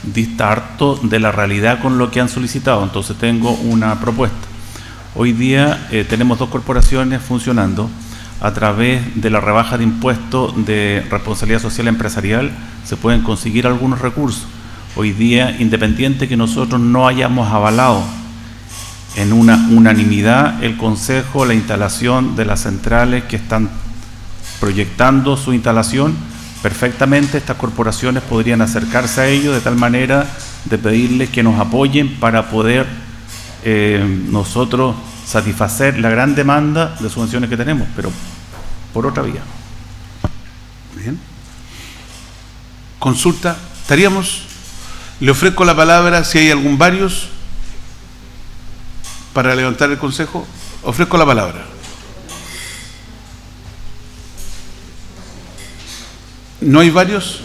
dista harto de la realidad con lo que han solicitado. Entonces tengo una propuesta. Hoy día tenemos 2 corporaciones funcionando. A través de la rebaja de impuestos de responsabilidad social empresarial se pueden conseguir algunos recursos. Hoy día, independiente que nosotros no hayamos avalado en una unanimidad el Consejo la instalación de las centrales que están proyectando su instalación, perfectamente estas corporaciones podrían acercarse a ellos de tal manera de pedirles que nos apoyen para poder nosotros satisfacer la gran demanda de subvenciones que tenemos, pero por otra vía. Bien. Consulta. Le ofrezco la palabra si hay algún varios para levantar el consejo. Ofrezco la palabra. ¿No hay varios?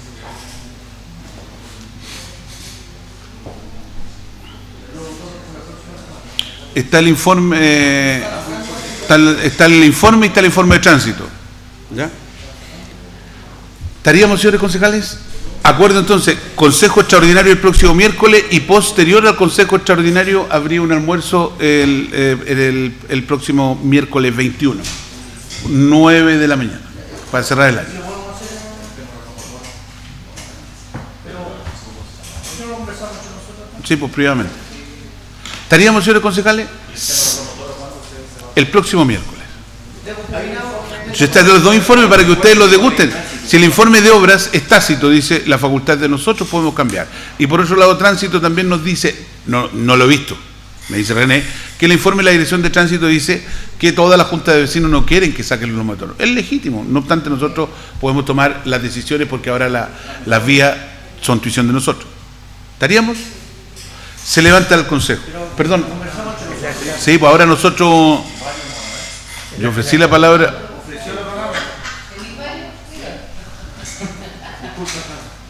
Está el informe, está el informe y está el informe de tránsito. ¿Ya? ¿Estaríamos, señores concejales? Acuerdo entonces, consejo extraordinario el próximo miércoles y posterior al consejo extraordinario habría un almuerzo el próximo miércoles 21, 9 de la mañana, para cerrar el año. Sí, pues privadamente. ¿Estaríamos, señores concejales? El próximo miércoles. Están los 2 informes para que ustedes los degusten. Si el informe de obras es tácito, dice la facultad de nosotros, podemos cambiar. Y por otro lado, tránsito también nos dice, no lo he visto, me dice René, que el informe de la dirección de tránsito dice que toda la junta de vecinos no quieren que saquen los motores. Es legítimo, no obstante nosotros podemos tomar las decisiones porque ahora las vías son tuición de nosotros. ¿Estaríamos? Se levanta el consejo. Perdón. Sí, pues ahora nosotros... Yo ofrecí la palabra...